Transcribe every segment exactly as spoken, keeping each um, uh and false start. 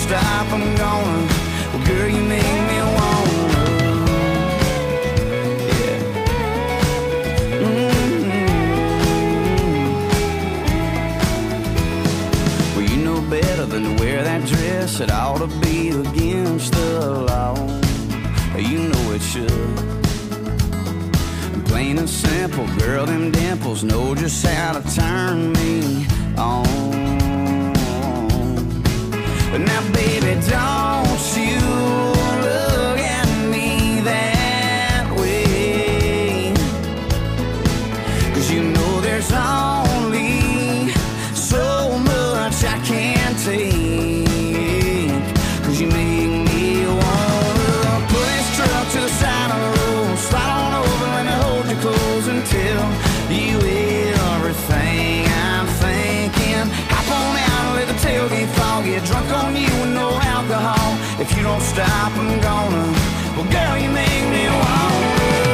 stop, I'm gonna. Well, girl, you make me wanna. Yeah. Mm-hmm. Well, you know better than to wear that dress. It ought to be against the law. You know it should. Plain and simple, girl, them dimples know just how to turn me on. But now, baby, don't you look at me that way, 'cause you know there's only so much I can take. 'Cause you make me wanna pull this truck to the side of the road, slide on over, let me hold you close until you everything I'm thinking. Hop on out, let the tailgate fall, get drunk on you with no alcohol. If you don't stop, I'm gonna. Well, girl, you make me wanna.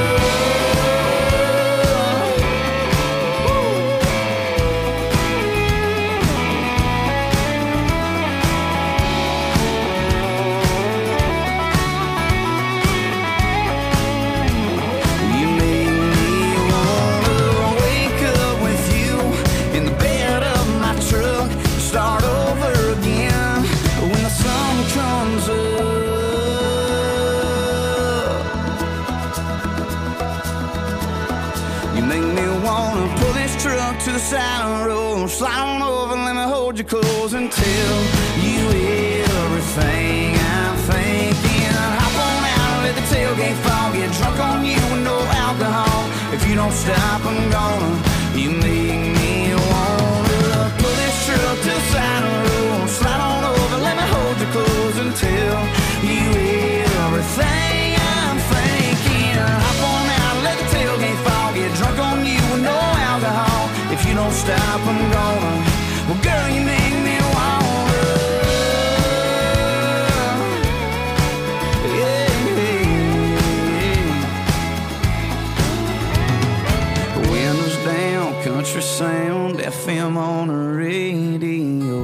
To the side of the road, slide on over, let me hold you close until you everything I'm thinking. Hop on out, let the tailgate fall, get drunk on you with no alcohol. If you don't stop, I'm gonna. You make me wanna pull this truck to the side of the road, slide on over, let me hold you close until you everything I'm thinking. Hop on out, let the tailgate fall, get drunk on you with no alcohol. If you don't stop, I'm gonna. Well, girl, you make me wanna. Yeah, yeah. Windows down, country sound, F M on the radio.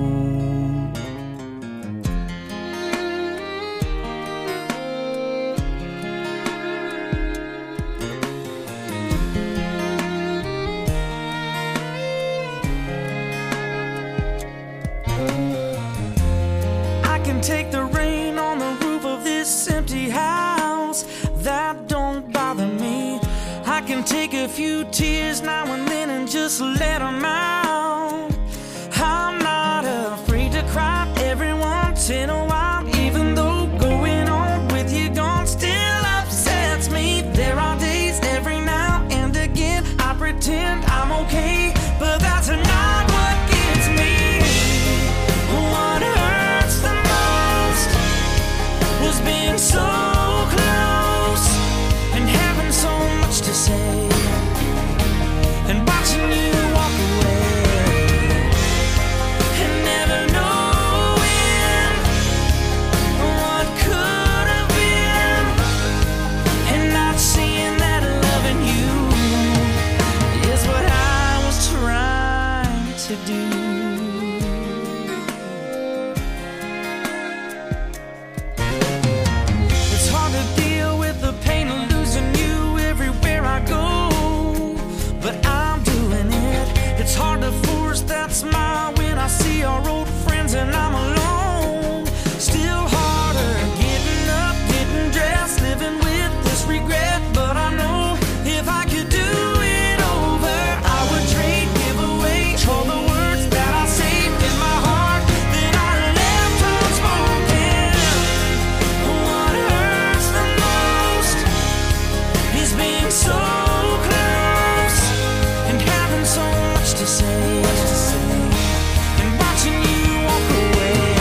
Take the rain on the roof of this empty house. That don't bother me. I can take a few tears now and then and just let them out. I'm not afraid to cry every once in a while, even though going on with you gone still upsets me. There are days every now and again I pretend I'm okay, but that's not what gets me. What hurts the most was being so close and having so much to say and watching you walk away and never knowing what could have been, and not seeing that loving you is what I was trying to do. It's hard to force that smile when I see our old friends and I'm alone. Still harder getting up, getting dressed, living with this regret. But I know if I could do it over, I would trade, give away all the words that I saved in my heart that I left unspoken. What hurts the most is being so close and having so much to say, and watching you walk away.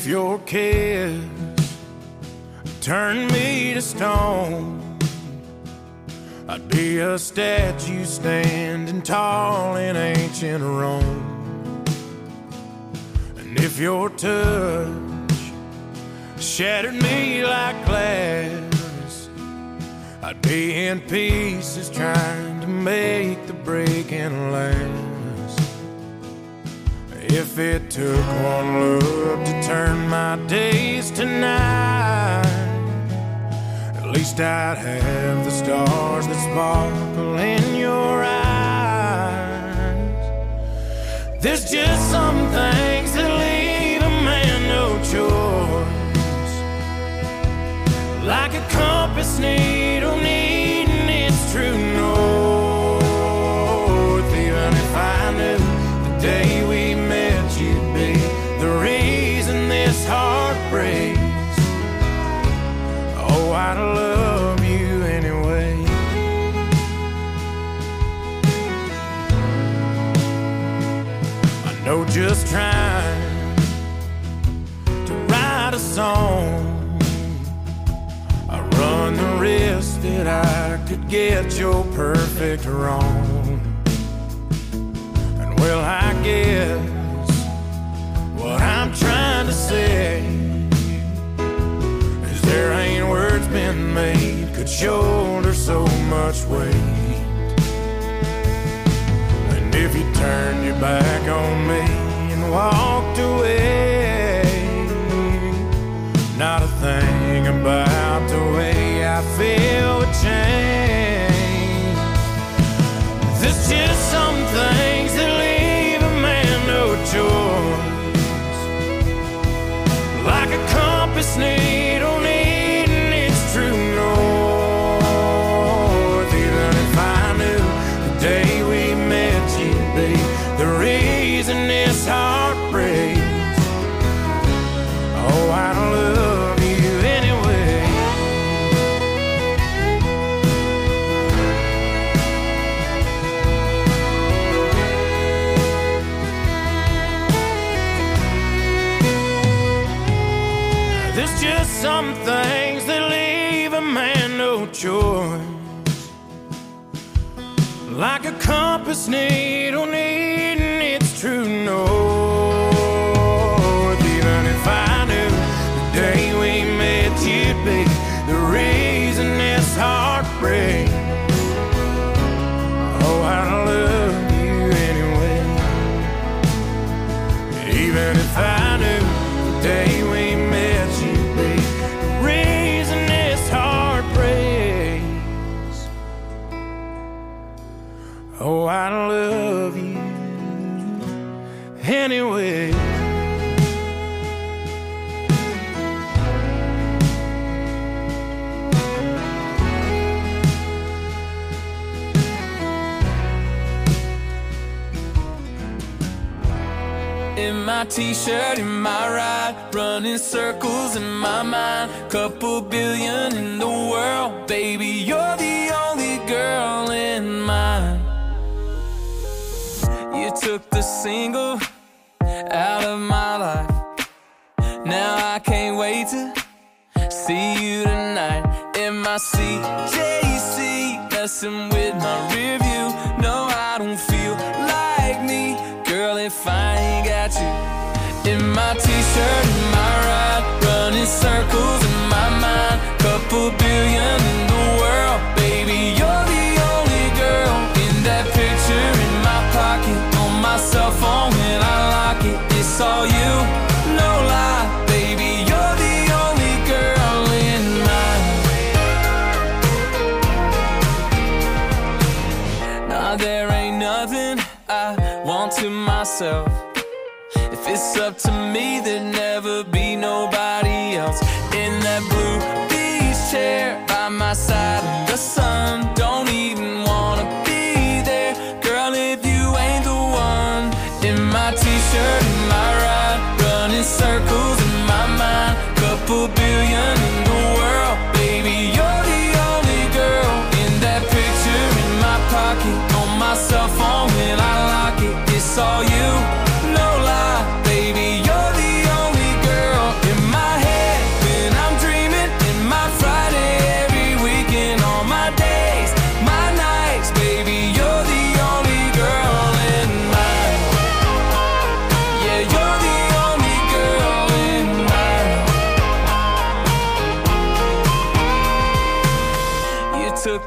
if your kiss turned me to stone, I'd be a statue standing tall in ancient Rome. And if your touch shattered me like glass, I'd be in pieces trying to make the breaking last. If it took one look to turn my days to night, at least I'd have the stars that sparkle in your eyes. There's just some things that leave a man no choice, like a compass needle needing its true north. Even if I knew the day we met you'd be the reason this heart breaks, oh, I'd love you anyway. I know just trying to write a song, I run the risk that I could get your perfect wrong. And well, I guess what I'm trying to say is there ain't words been made could shoulder so much weight. And if you turned your back on me and walked away, not a thing about the way I feel would change. There's just some things that leave a man no choice, like a compass needle needing its true north. Even if I knew the day we met you'd be the reason this heart breaks, oh, I'd love you anyway. There's just some things that leave a man no choice, like a compass needle needing its true north. Even if I knew the day we met you'd be the reason this heart breaks, oh, I'd love you anyway. Even if I knew the day we met you'd be the reason this heart breaks, oh, I'd love you anyway. In my t-shirt, in my ride, running circles in my mind. Couple billion in the world, baby, you're the only girl in mine. You took the single out of my life. Now I can't wait to see you tonight. In my C J C, messing with my rear view. No, I don't feel like me, girl, if I ain't got you. In my t-shirt, in my ride, running circles in my mind. Couple billion in the world, baby, you're the only girl. In that picture in my pocket, on my cell phone when I lock it, it's all you, no lie, baby, you're the only girl in mine. Nah, there ain't nothing I want to myself. If it's up to me, there'd never be nobody else. In that blue beach chair by my side in the sun, don't even wanna be there, girl, if you ain't the one. In my t-shirt, in my ride, running circles in my mind. Couple billion in the world, baby, you're the only girl. In that picture in my pocket, on my cell phone when I lock it, it's all you, no lie, baby, you're the only girl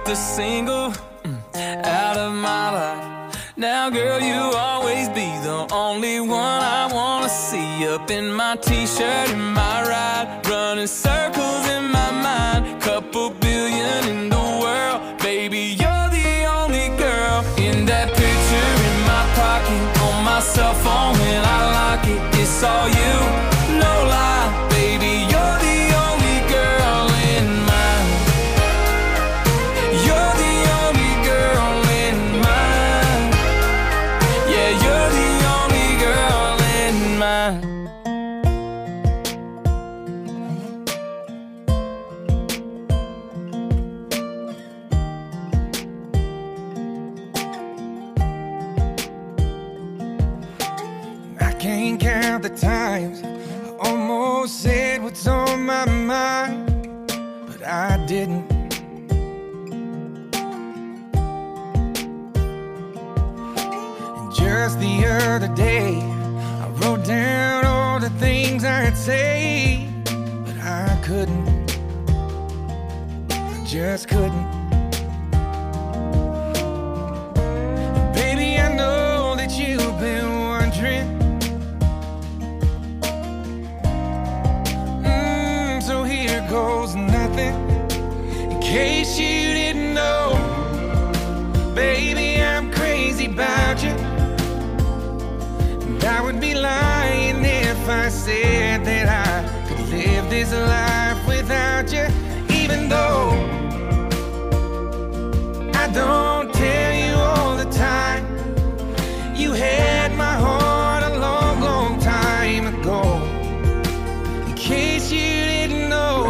a single mm, out of my life. Now, girl, you'll always be the only one I wanna see. Up in my t-shirt, in my ride, running circles in my mind. Couple billion in the world, baby, you're the only girl. In that picture in my pocket, on my cell phone when I lock it, it's all you, no lie, baby, you're the only girl in mine. You're the only girl in mine. Yeah, you're the only girl in mine. I can't count the times I almost said what's on my mind, but I didn't. And just the other day, I wrote down all the things I'd say, but I couldn't. I just couldn't. And baby, I know that you've been wondering. So here goes nothing. In case you didn't know, baby, I'm crazy about you. And I would be lying if I said that I could live this life without you. Even though I don't tell you all the time, you had my heart a long, long time ago. In case you didn't know,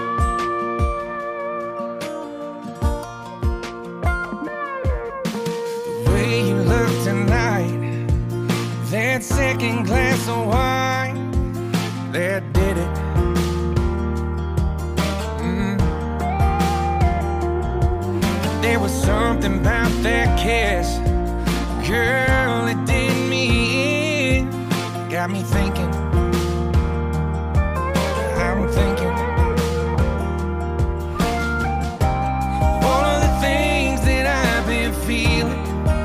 the way you look tonight, that second glass of wine, that did it. Mm. There was something about that kiss, girl, it did me in. Got me thinking, I'm thinking all of the things that I've been feeling.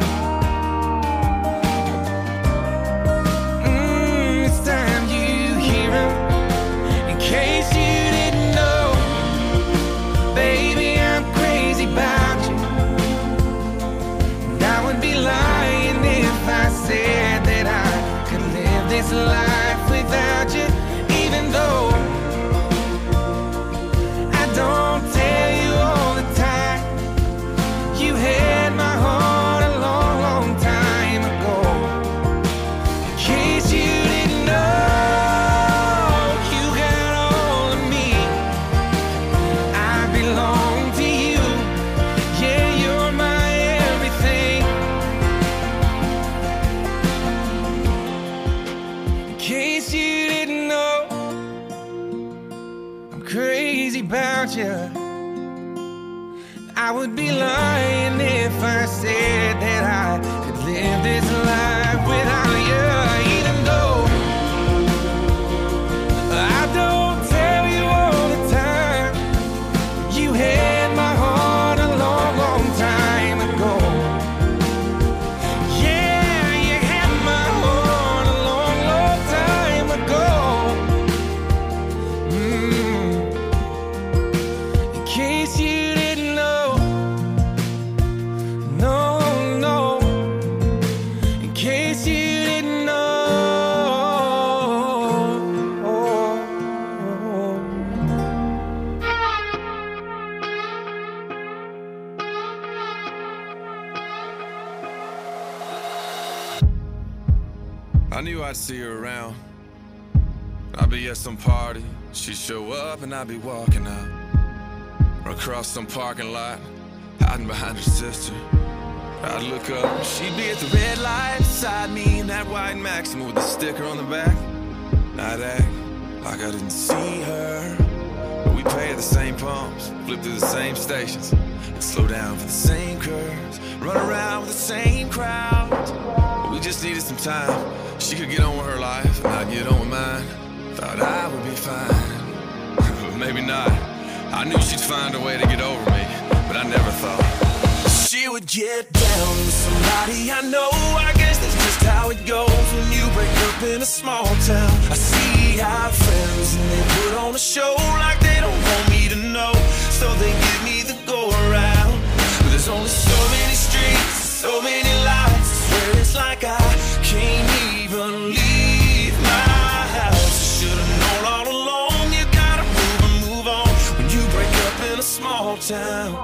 Mm, it's time you hear 'em. In case you didn't know, baby, I'm crazy about you. And I would be lying if I said that I could live this life without you. Even though don't tell you all the time, you had my heart a long, long time ago. In case you didn't know, you got all of me. I belong to you. Yeah, you're my everything. In case you didn't know, I'm crazy about you. I would be lying if I said that I could live this life without you. Even though I don't tell you all the time, you had my heart a long, long time ago. Yeah, you had my heart a long, long time ago. Mm. In case you didn't know, no, no. In case you didn't know. I knew I'd see her around. I'd be at some party, she'd show up and I'd be walking out. Or across some parking lot, hiding behind her sister. I'd look up, she'd be at the red light beside me in that white Maxima with the sticker on the back. I'd act like I didn't see her, but we pay at the same pumps, flip through the same stations, and slow down for the same curves, run around with the same crowds. But we just needed some time. She could get on with her life, and I'd get on with mine. Thought I would be fine, but maybe not. I knew she'd find a way to get over me, but but I never thought she would get down with somebody I know. I guess that's just how it goes when you break up in a small town. I see our friends and they put on a show like they don't want me to know, so they give me the go around. But there's only so many streets, so many lights, I swear it's like I can't even leave my house. I should've known all along, you gotta move and move on when you break up in a small town.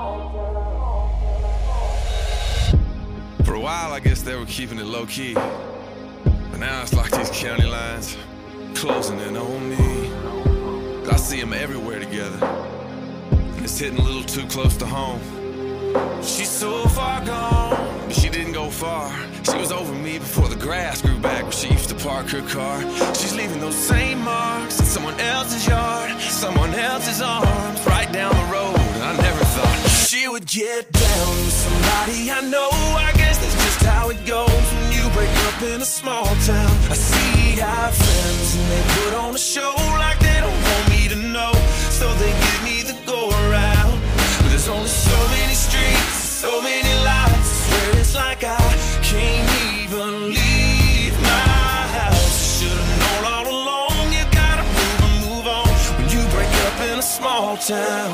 For a while, I guess they were keeping it low-key, but now it's like these county lines closing in on me. I see them everywhere together, and it's hitting a little too close to home. She's so far gone, but she didn't go far. She was over me before the grass grew back where she used to park her car. She's leaving those same marks in someone else's yard, someone else's arms, right down the road. And I never thought she would get down with somebody I know. I guess that's just how it goes when you break up in a small town. I see our friends and they put on a show like they don't want me to know, so they give me the go around. But there's only so many streets, so many lights, I swear it's like I can't even leave my house. Should've known all along, you gotta move and move on when you break up in a small town.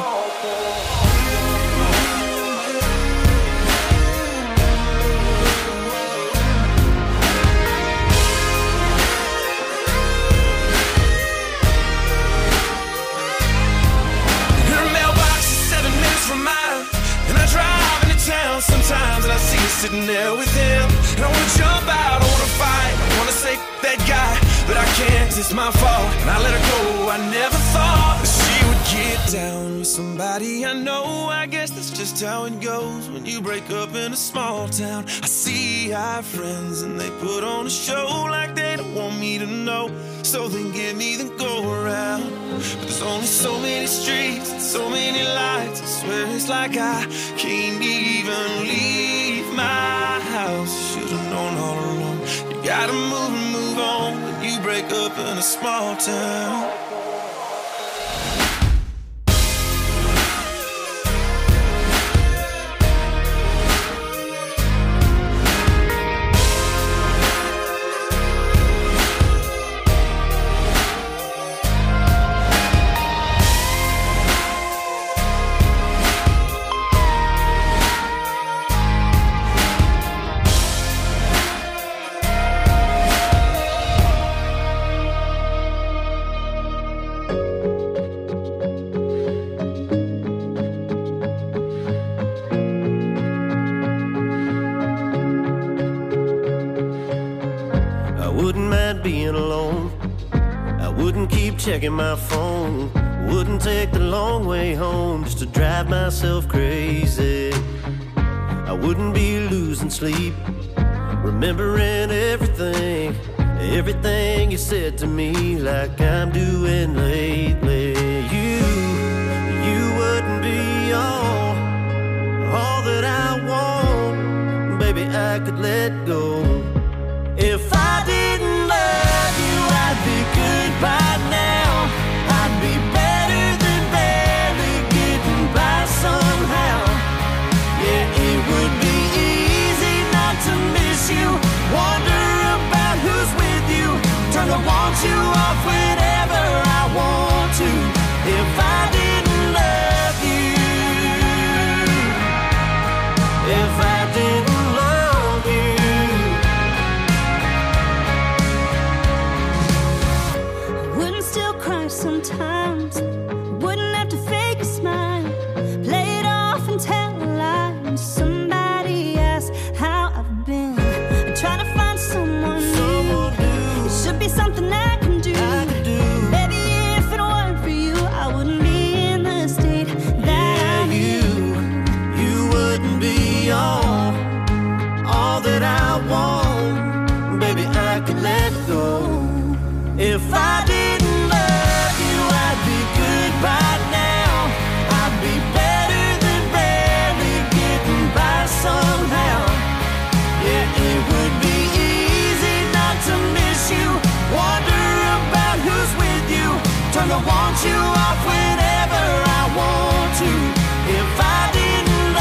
Sometimes and I see you sitting there with him, and I wanna jump out, I wanna fight, I wanna say that guy, but I can't, 'cause it's my fault, and I let her go. I never thought that she would get down with somebody I know. I guess that's just how it goes when you break up in a small town. I see our friends and they put on a show like they don't want me to know, so they give me the go around. But there's only so many streets and so many lights, I swear it's like I can't even leave my house. Should've known all along, you gotta move and move on when you break up in a small town. Checking my phone, wouldn't take the long way home just to drive myself crazy. I wouldn't be losing sleep, remembering everything, everything you said to me, like I'm doing lately. You, you wouldn't be all, all that I want, baby. I could let go. If I didn't love you, I'd be good by now. I want you off whenever I want to. If I didn't love you, if I didn't love you, I wouldn't still cry sometimes. Wouldn't have to fake a smile, play it off and tell a lie. When somebody asks how I've been, I try to find someone new. Should be something I can do. I can do. Baby, if it weren't for you, I wouldn't be in the state that yeah, I'm you, in. You wouldn't be all, all that I want. Baby, I could let go. If I didn't love you, I'd be good by now. I'd be better than barely getting by somehow. Yeah, it would be easy not to miss you, wonder about who's with you, turn the want you off whenever I want to. If I didn't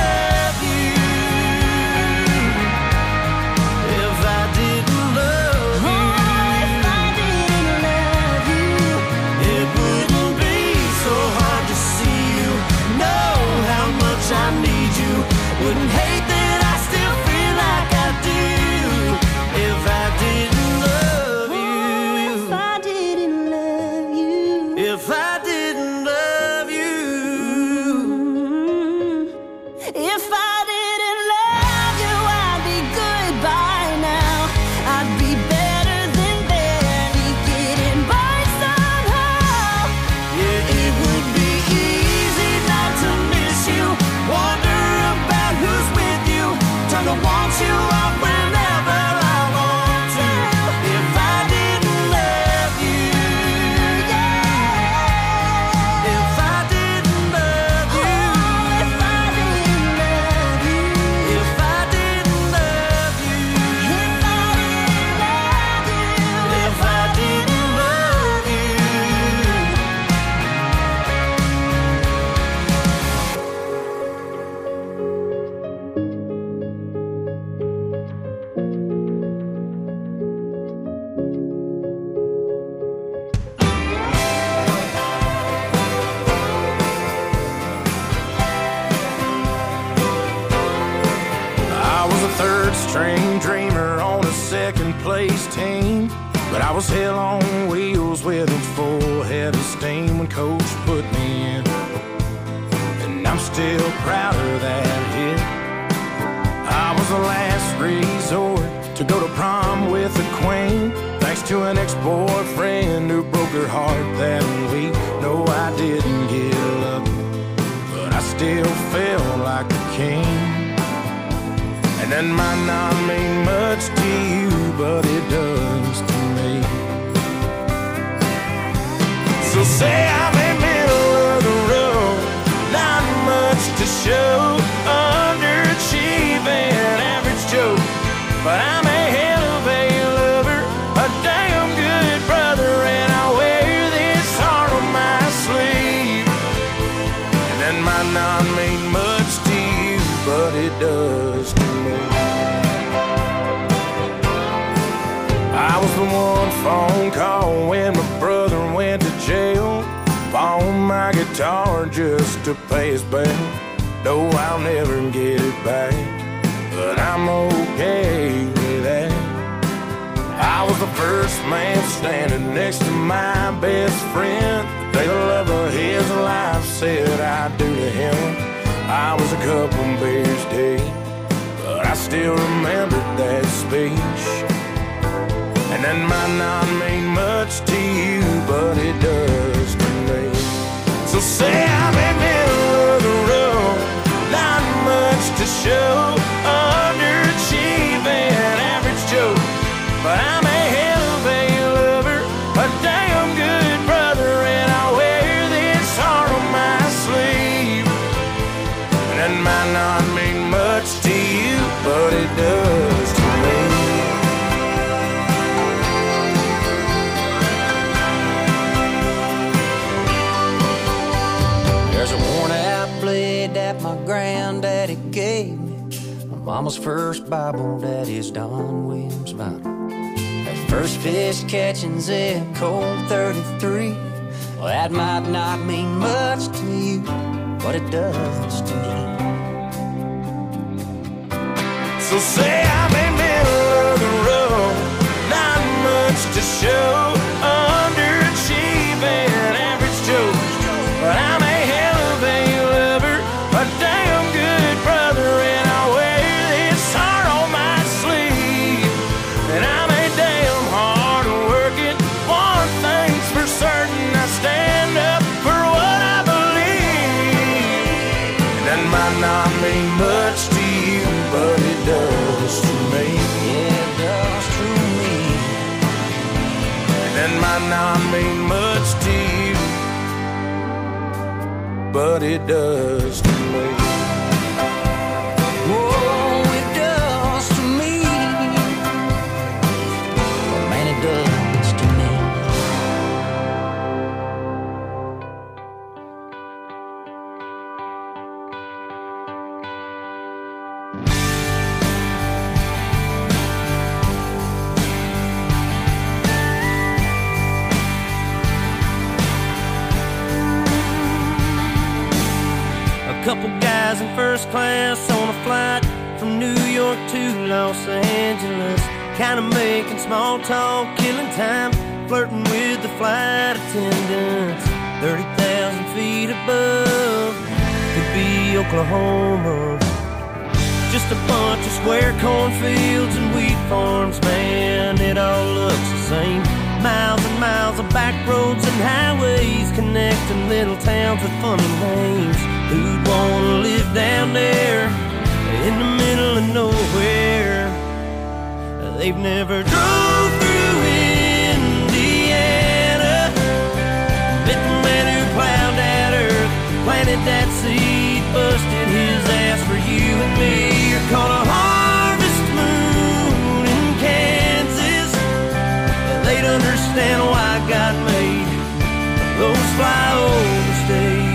train dreamer on a second place team. But I was hell on wheels with a full head of steam when coach put me in. And I'm still proud of that hit. I was the last resort to go to prom with a queen, thanks to an ex-boyfriend who broke her heart that week. No, I didn't get lucky, but I still felt like a king. And that might not mean much to you, but it does to me. So say I'm in middle of the road, not much to show, underachieving, average Joe. But I'm a hell of a lover, a damn good brother, and I wear this heart on my sleeve. And that might not mean much to you, but it does to me. I was the one phone call when my brother went to jail. Bought my guitar just to pay his bail. No, I'll never get it back, but I'm okay with that. I was the first man standing next to my best friend. The day the love of his life said I do to him. I was a couple beers deep, but I still remember that speech. And that might not mean much to you, but it does to me. So say I'm in the middle of the road, not much to show, underachieving, average Joe. But I'm a hell of a lover, a damn good brother, and I wear this heart on my sleeve. And that might not mean much to you, but it does to me. There's a worn-out blade that my granddaddy gave me, my mama's first Bible, daddy's Don Williams Bible. That first fish catching Zeb Colt thirty-three, well, that might not mean much to you, but it does to me. So say I'm in the middle of the road, not much to show, underachieving, average Joe. But I'm a hell of a lover, a damn good brother, and I wear this heart on my sleeve. And I'm a damn hard working, one thing's for certain, I stand up for what I believe. And that might not mean much to you, but it does to me. Yeah, it does to me. And that might not mean much to you, but it does to me. Whoa, it does to me. Oh, man, it does to me. Couple guys in first class on a flight from New York to Los Angeles, kind of making small talk, killing time, flirting with the flight attendants. thirty thousand feet above could be Oklahoma. Just a bunch of square cornfields and wheat farms, man, it all looks the same. Miles and miles of back roads and highways connecting little towns with funny names. Who'd wanna live down there in the middle of nowhere? They've never drove through Indiana, met the man who plowed that earth, planted that seed, busted his ass for you and me. You're called a harvest moon in Kansas. They'd understand why God made those flyover states.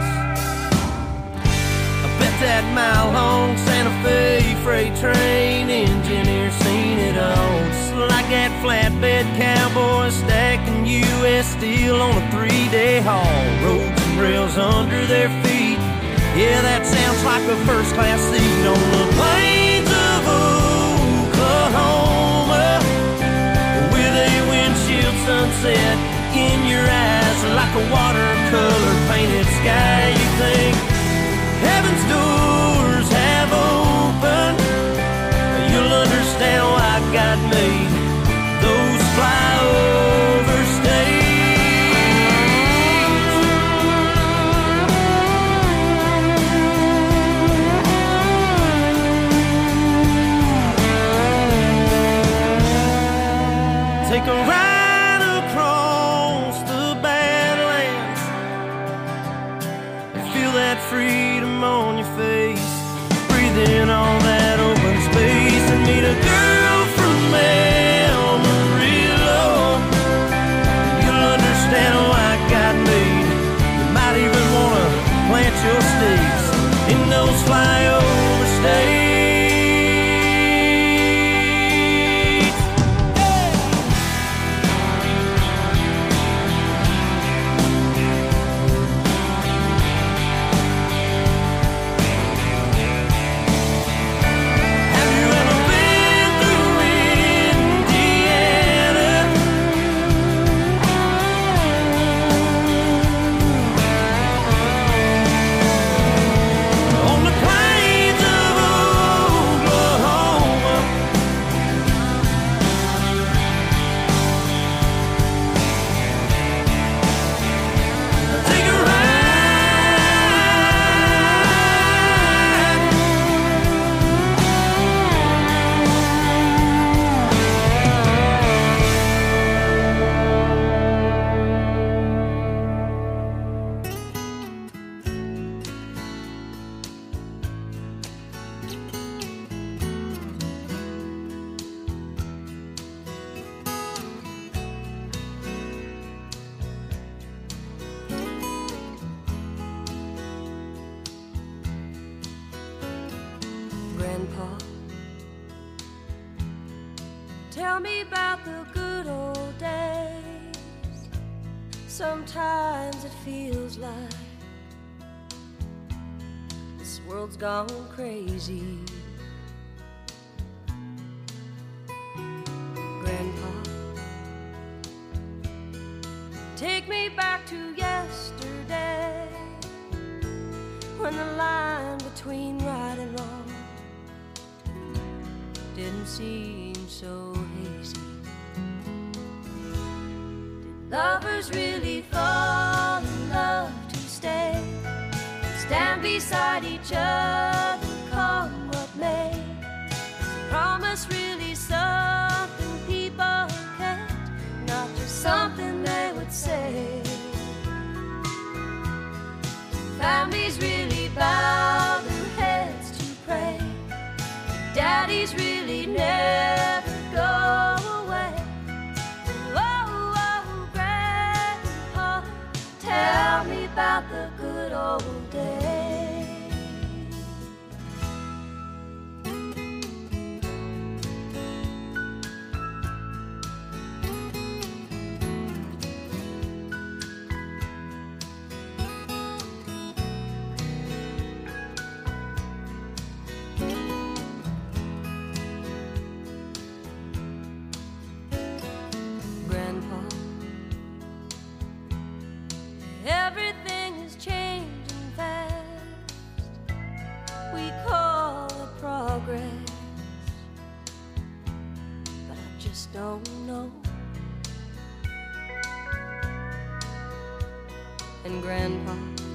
That mile-long Santa Fe freight train engineer seen it all. Just like that flatbed cowboy stacking U S steel on a three-day haul. Roads and rails under their feet. Yeah, that sounds like a first-class seat on the plains of got made those flyover states. Take a ride across the Badlands and feel that freedom on your face. Breathe in all that open space and meet a girl from Amarillo. You'll understand why I got made. You might even wanna plant your stakes in those flyover states. Grandpa, tell me about the good old days. Sometimes it feels like this world's gone crazy. Grandpa, take me back to yesterday, when the line between right and wrong didn't seem so hazy. Did lovers really fall in love to stay, stand beside each other, come what may? Is promise really something people can't, not just something they would say? Families really bow their heads to pray, daddies really never go away. Oh, oh, Grandpa, tell me about the good old days. Everything is changing fast. We call it progress, but I just don't know. And Grandpa,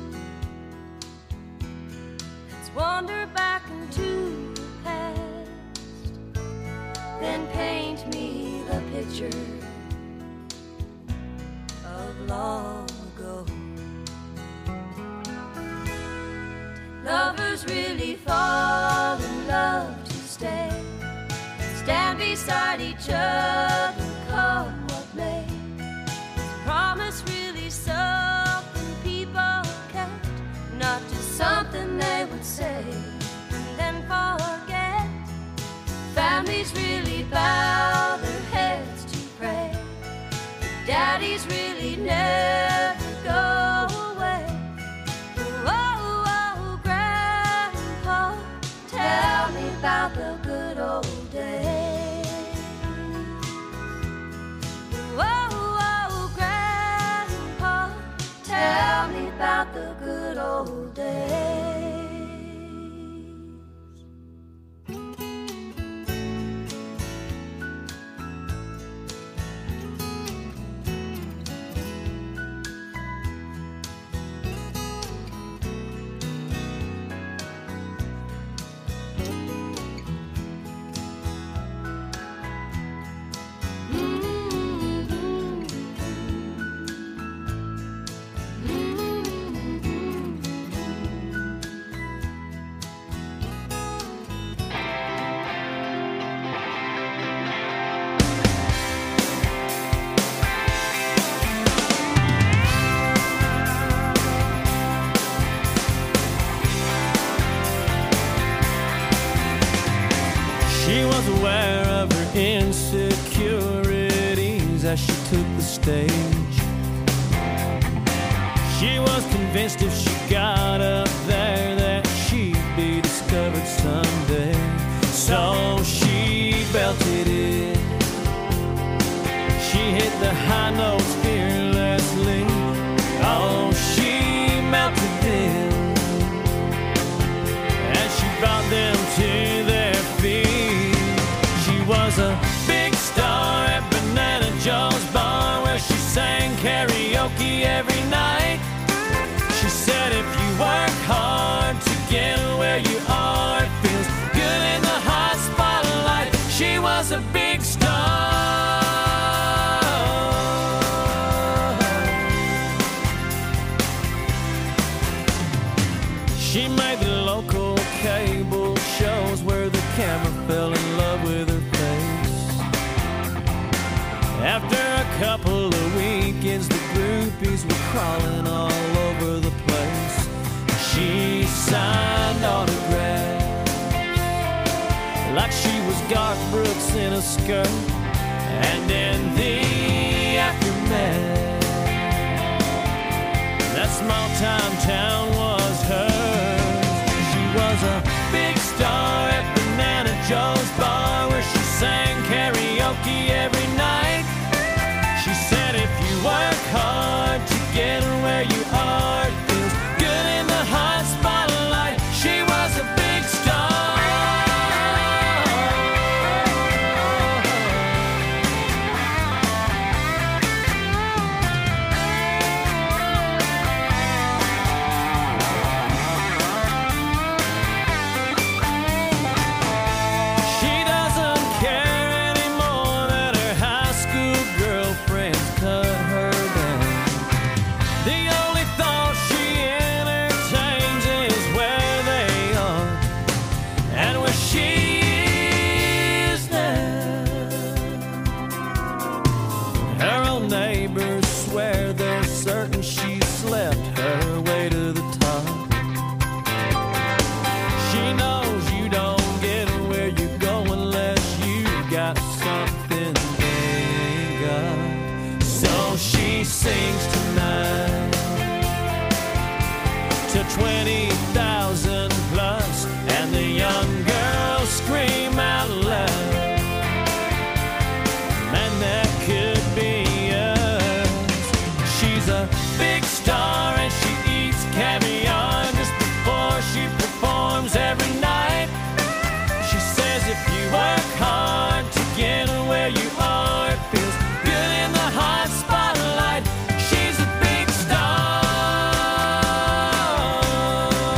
let's wander back into the past, then paint me the picture of long ago. Lovers really fall in love to stay, stand beside each other, come what may? Is promise really something people can't, not just something they would say and then forget? Families really bow their heads to pray, daddies really never go away. Oh, oh, Grandpa, tell me about the good old days. Oh, oh, Grandpa, tell me about the good old days. unaware of her insecurities as she took the stage. She was convinced if she got up there that she'd be discovered someday. So she belted it. She hit the high notes fearlessly. Oh, she melted them as she brought them to their feet. She was a big star at Banana Joe's bar where she sang karaoke every night. She said if you work hard to get where you are, it feels good in the hot spotlight. She was a big star. She made the local cable shows where the camera fell in love with her face. After a couple of weekends, the groupies were crawling all over the place. She signed autographs like she was Garth Brooks in a skirt. And in the aftermath, that small time town was hers. She was a big star at Banana Joe's bar where she sang karaoke every night. She said if you work hard to get where you are, it feels good in the hot spotlight. She was a big star. She doesn't care anymore that her high school girlfriends cut her down. The only thought she entertains is where they are and where she is now. Her own neighbors swear they're certain she slept her way to the top. She knows you don't get where you go unless you got something they ain't got. So she sings tonight to twenty thousand plus, and the young girls scream out loud, man, that could be us. She's a big star and she eats caviar just before she performs every night. She says if you work hard to get where you are, it feels good in the hot spotlight. She's a big star.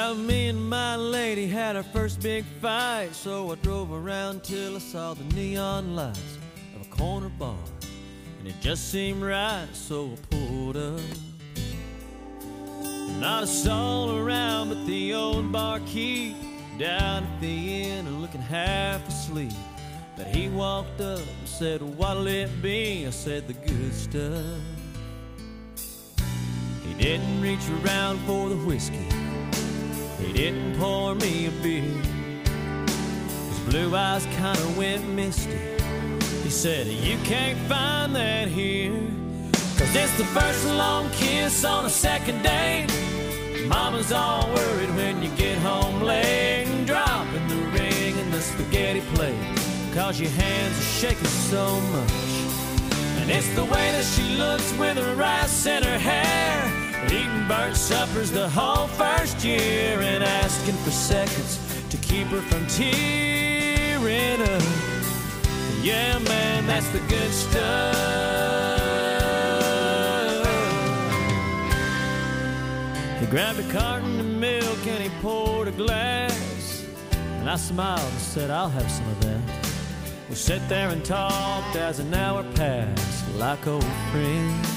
Well, me and my lady had our first big fight, so I drove around till I saw the neon lights of a corner bar, and it just seemed right, so I pulled up. Not a soul around but the old barkeep down at the inn and looking half asleep. But he walked up and said, "What'll it be?" I said, "The good stuff." He didn't reach around for the whiskey, he didn't pour me a beer. His blue eyes kinda went misty. He said, "You can't find that here, 'cause it's the first long kiss on a second date. Mama's all worried when you get home late, and dropping the ring in the spaghetti plate, 'cause your hands are shaking so much. And it's the way that she looks with her rice in her hair, eating burnt suppers the whole first year, and asking for seconds to keep her from tearing up. Yeah, man, that's the good stuff." He grabbed a carton of milk and he poured a glass, and I smiled and said, "I'll have some of that." We sat there and talked as an hour passed like old friends.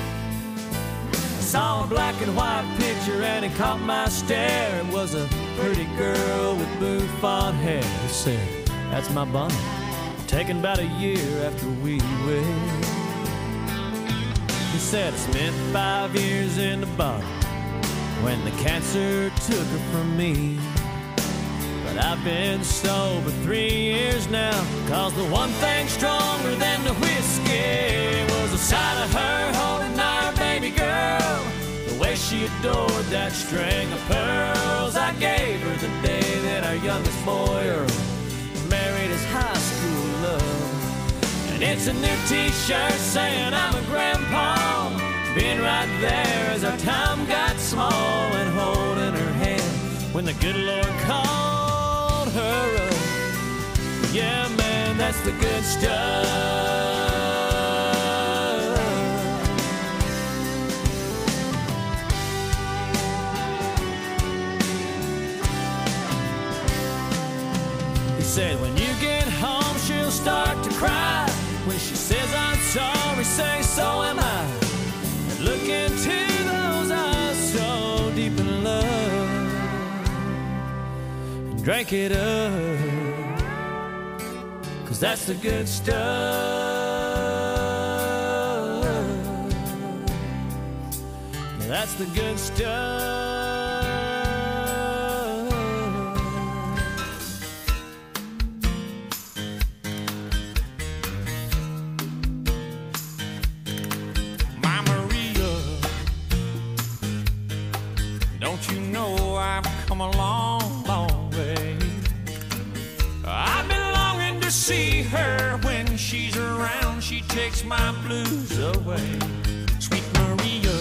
I saw a black and white picture and it caught my stare. It was a pretty girl with bouffant hair. He said, "That's my Bonnie, taken about a year after we wed." He said, "I spent five years in the bottom when the cancer took her from me. But I've been sober three years now, 'cause the one thing stronger than the whiskey was the sight of her holding our baby girl. The way she adored that string of pearls I gave her the day that our youngest boy Earl married his high school love. And it's a new t-shirt saying I'm a grandpa, being right there as our time got small, and holding her hand when the good Lord called her up. Yeah, man, that's the good stuff. He said, "When you get home, she'll start to cry. When she says I'm sorry, say so am I. And look into those eyes so deep in love, and drink it up, 'cause that's the good stuff. Yeah, that's the good stuff." A long, long way. I've been longing to see her. When she's around, she takes my blues away. Sweet Maria,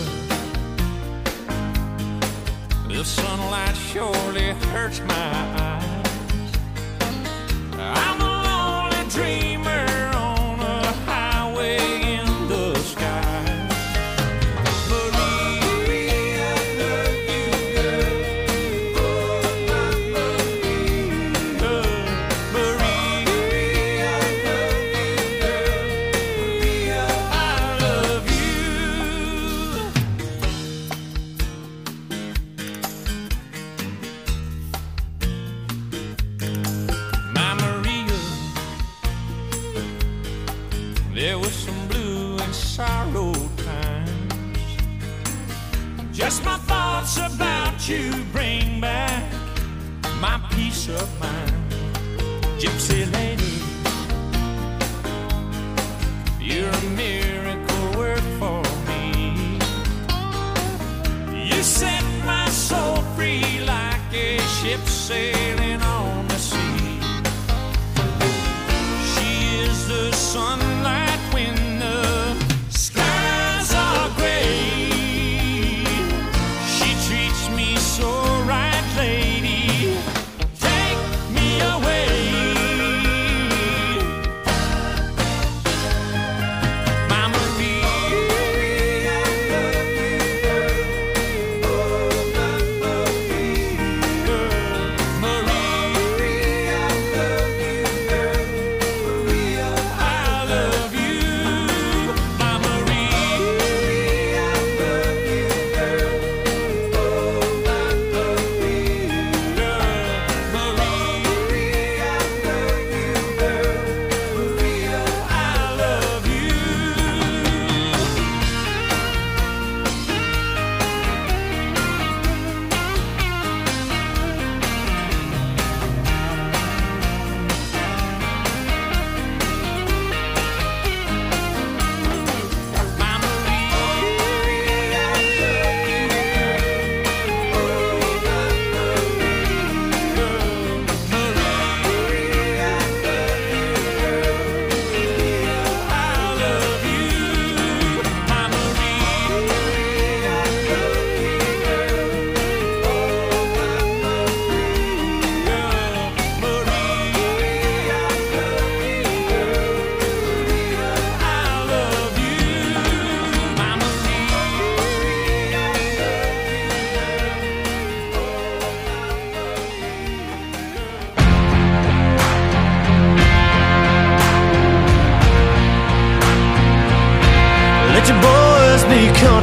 the sunlight surely hurts my eyes. I'm a lonely dreamer on a highway in the sky. Just my thoughts about you bring back my peace of mind. Gypsy lady, you're a miracle work for me. You set my soul free like a ship sailing on the sea. She is the sunlight when the skies are gray. So right, lady, take me away.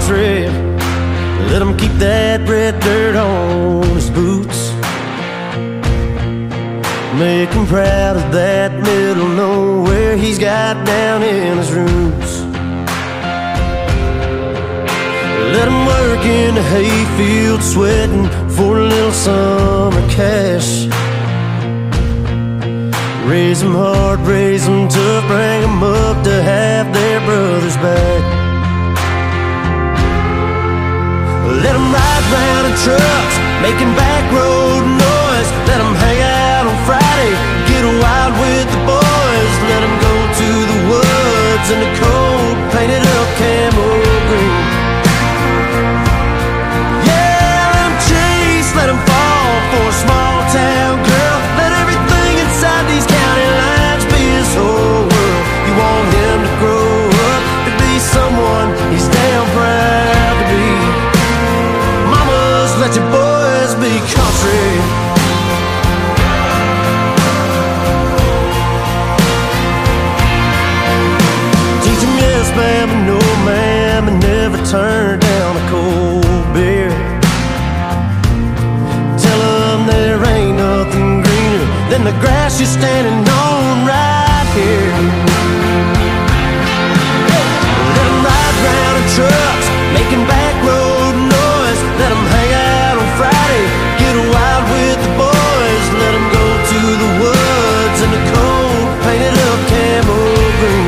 country. Let him keep that red dirt on his boots. Make him proud of that middle nowhere he's got down in his roots. Let him work in the hayfield, sweating for a little summer cash. Raise them hard, raise them tough, bring them up to have their brothers back. Let them ride round in trucks, making back road noise. Let them hang out on Friday, get wild with the boys. Let them go to the woods in the cold, painted up camo green. Yeah, let them chase, let them fall for a small town girl. Let everything inside these county lines be his whole world. You want him to grow up to be someone he's damn proud to be. Mamas, let your boys be country. Teach him yes ma'am and no ma'am, and never turn down a cold beer. Tell him there ain't nothing greener than the grass you're standing on right here. Let him ride round in trucks, making back road noise. Let him hang out on Friday, get wild with the boys. Let him go to the woods in the cold, painted up camo green.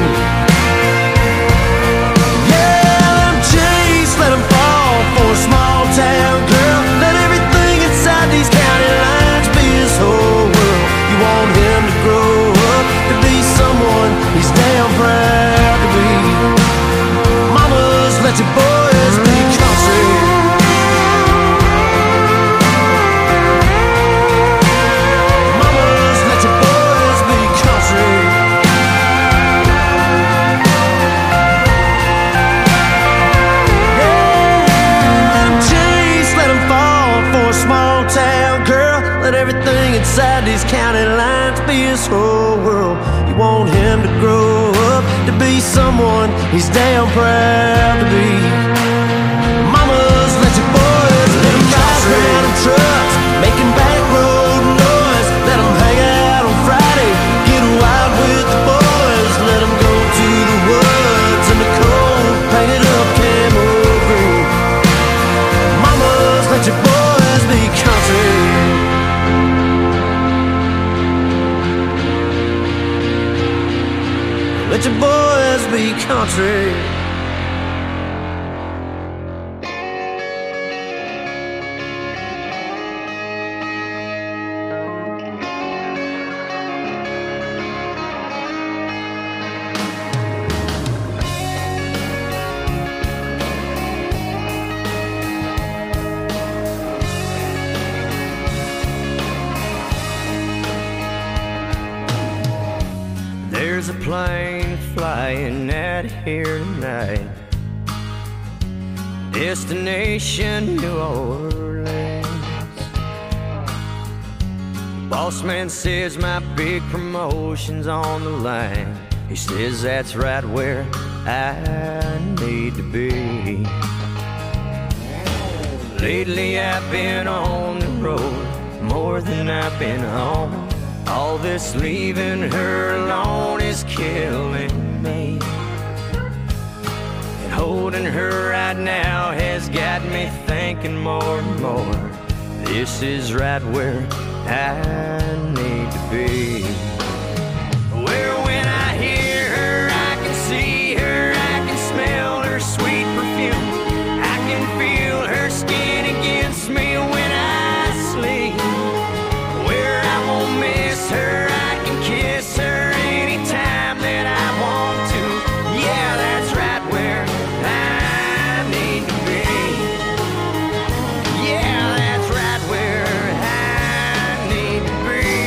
Yeah, let him chase, let him fall for a small town girl. Let everything inside these county lines be his whole world. You want him to grow up to be someone he's damn proud to be. Mamas, let your boys be country. Mamas, let your boys be country. Yeah, let him chase, let him fall for a small town girl. Let everything inside these county lines be his whole world. You want him to grow up to be someone he's damn proud to be. Mamas, let your boys let him ride around in trucks, making back road noise. Let him hang out on Friday, get wild with the boys. Let him go to the woods in the cold, painted up camo green. Mamas, let your boys be country. Let your boys be country. There's a plane flying out of here tonight, destination New Orleans. Boss man says my big promotion's on the line. He says that's right where I need to be. Lately I've been on the road more than I've been home. All this leaving her alone is killing me. And holding her right now has got me thinking more and more. This is right where I need to be. Where when I hear her, I can see her, I can smell her sweet perfume. I can feel her skin against me when I sleep. Where I won't miss her, I can kiss her anytime that I want to. Yeah, that's right where I need to be. Yeah, that's right where I need to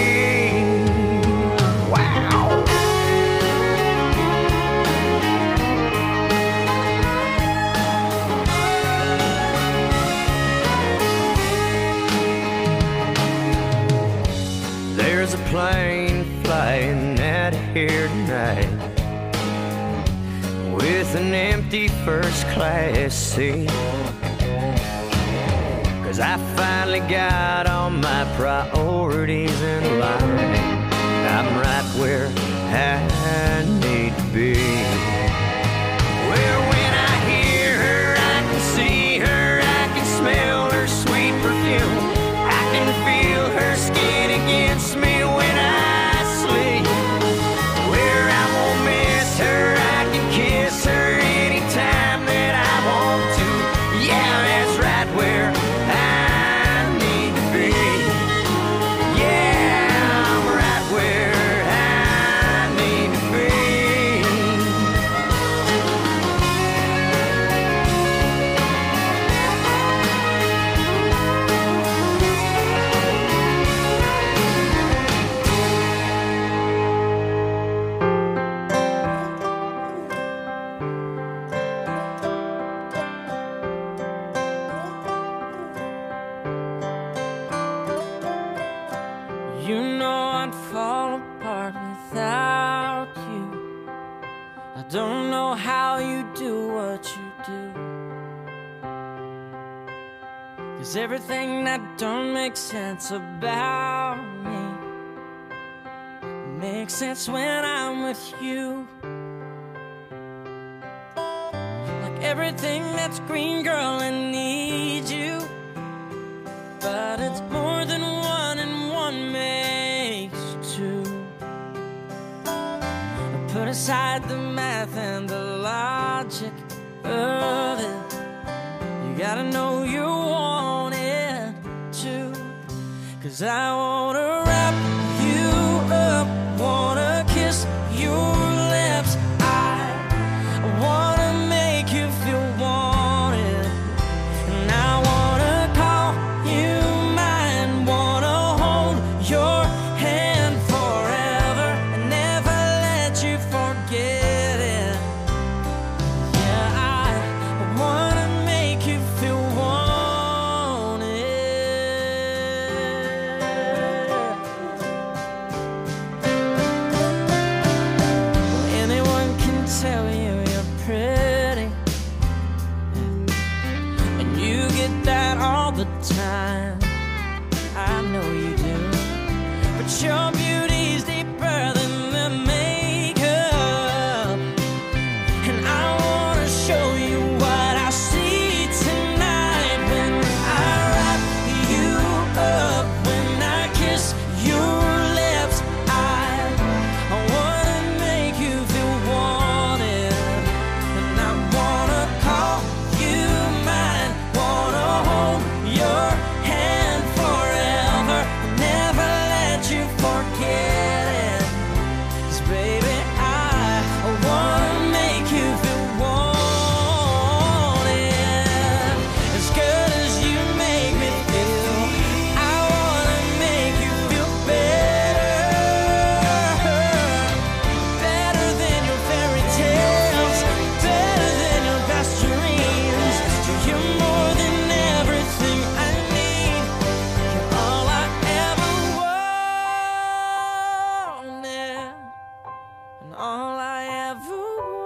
be. Wow. There's a plane flying out of here tonight, with an empty first class seat. Cause I finally got all my priorities in line. I'm right where I need to be. Well, when I hear her, I can see her, I can smell her sweet perfume. I can feel her skin against me when I sleep. Where I won't miss her, I can kiss her anytime that I want to. Yeah, that's right where I need to be. Yeah, I'm right where I need to be. You know I'd fall apart without you. I don't know how you do what you do. Cause everything that don't make sense about me makes sense when I'm with you. Like everything that's green, girl, I need you. But it's more than one and one makes two. Put aside the math and the logic of it. You gotta know you want it too. Cause I wanna wrap you up, wanna kiss your lips. I wanna make you feel wanted. And I wanna call you mine, wanna hold your hand forever and never let you forget it. Yeah, I wanna make you feel wanted. Anyone can tell you you're pretty, and you get that all the time. I know you do. But your beauty's deeper than the makeup. And I wanna show you what I see tonight when I wrap you up, when I kiss your lips. I, I wanna make you feel wanted. And I wanna call you mine, wanna hold your hand forever, never let you forget it. 'Cause baby, I wanna make you feel wanted. As good as you make me feel, I wanna make you feel better. Better than your fairy tales, better than your best dreams. You're more than everything I need. You're all I ever wanted, and all I ever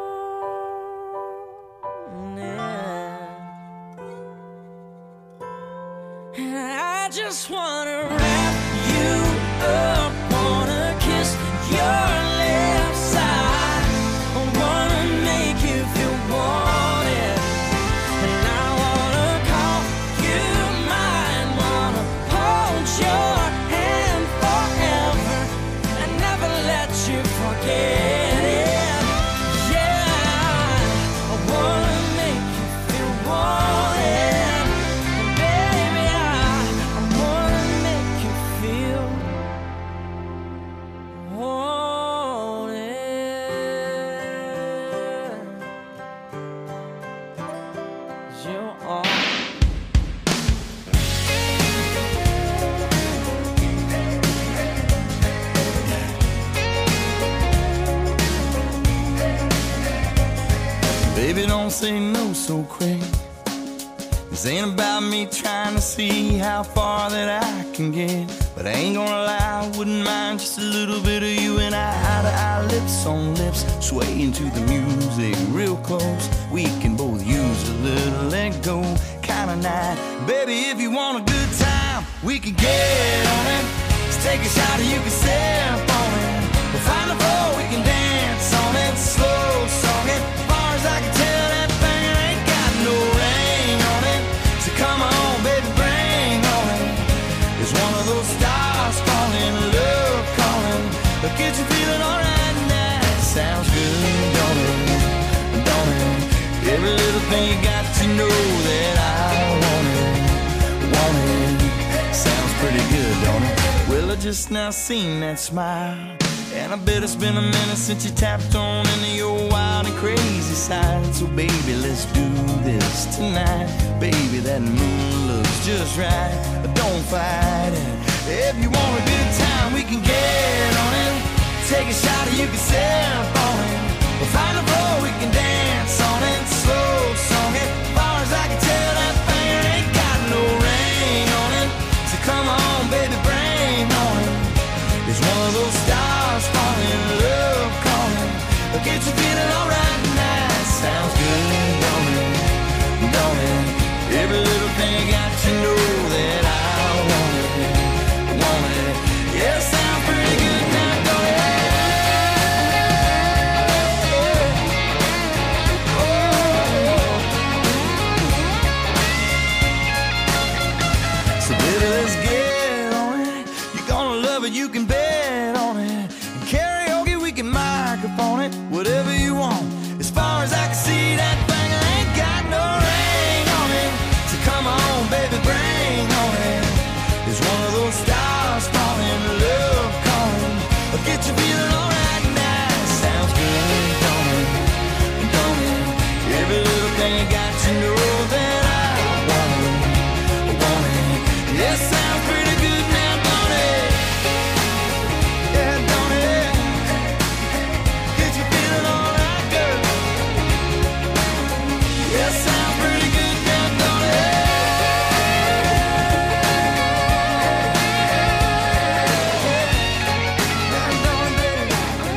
wanted. And I just wanna wrap you up, wanna kiss your lips. I wanna make you feel wanted. And I wanna call you mine, wanna hold your hand forever and never let you forget it. Yeah, I wanna make you feel wanted. And baby, I, I wanna make you feel wanted. 'Cause you're all Baby, don't say no so quick. This ain't about me trying to see how far that I can get, but I ain't gonna lie, I wouldn't mind just a little bit of you and I, eye to eye, lips on lips, swaying to the music real close. We can both use a little let go kind of night. Baby, if you want a good time, we can get on it. Let's take a shot and you can sip on it. We'll find a floor, we can dance on it. Slow song it, as far as I can tell, that thing ain't got no ring on it. So come on, baby, bring on it. It's one of those stars falling, love calling. But get you feeling alright now. Sounds good, don't it? Don't it? Every little thing you got to know that I want it, want it. Sounds pretty good, don't it? Well, I just now seen that smile, and I bet it's been a minute since you tapped on into your wild and crazy side. So baby, let's do this tonight. Baby, that moon looks just right, but don't fight it. If you want a good time, we can get on it. Take a shot and you can sip on it. We'll find a floor, we can dance on it. Slow song it, as far as I can tell, that thing ain't got no ring on it. So come on, baby, bring on it. It's one of those stars falling, love calling. But get you feeling alright now. Sounds good, don't it? Don't it? Every little thing got to know that I want it, want it. Yeah, sounds pretty good now, don't it? So baby, let's get on it. You're gonna love it, you can bet on it. And karaoke, we can microphone it. Whatever you want. As far as I can see, that thing ain't got no ring on it. So come on, baby, bring on it. It's one of those stars falling, love calling. But get you feeling alright now. Sounds good, don't it? Don't it? Every little thing you got to know that I want it, want it. Yeah, sounds pretty good now, don't it? Yeah, don't it? Get you feeling alright, girl? Yeah, sounds pretty good now, don't it? Yeah, don't it,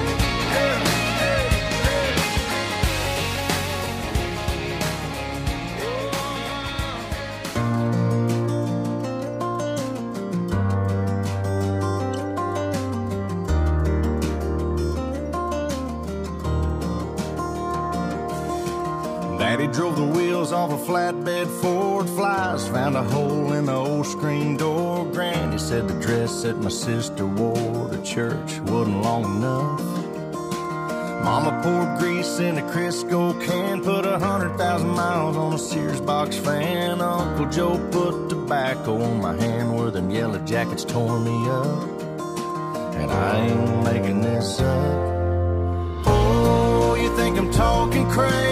Daddy drove the wheels off a flatbed Ford Flies, found a hole in the old screen door. Granny said the dress that my sister wore to church wasn't long enough. Mama poured grease in a Crisco can, put a hundred thousand miles on a Sears box fan. Uncle Joe put tobacco on my hand where them yellow jackets tore me up. And I ain't making this up. Oh, you think I'm talking crazy?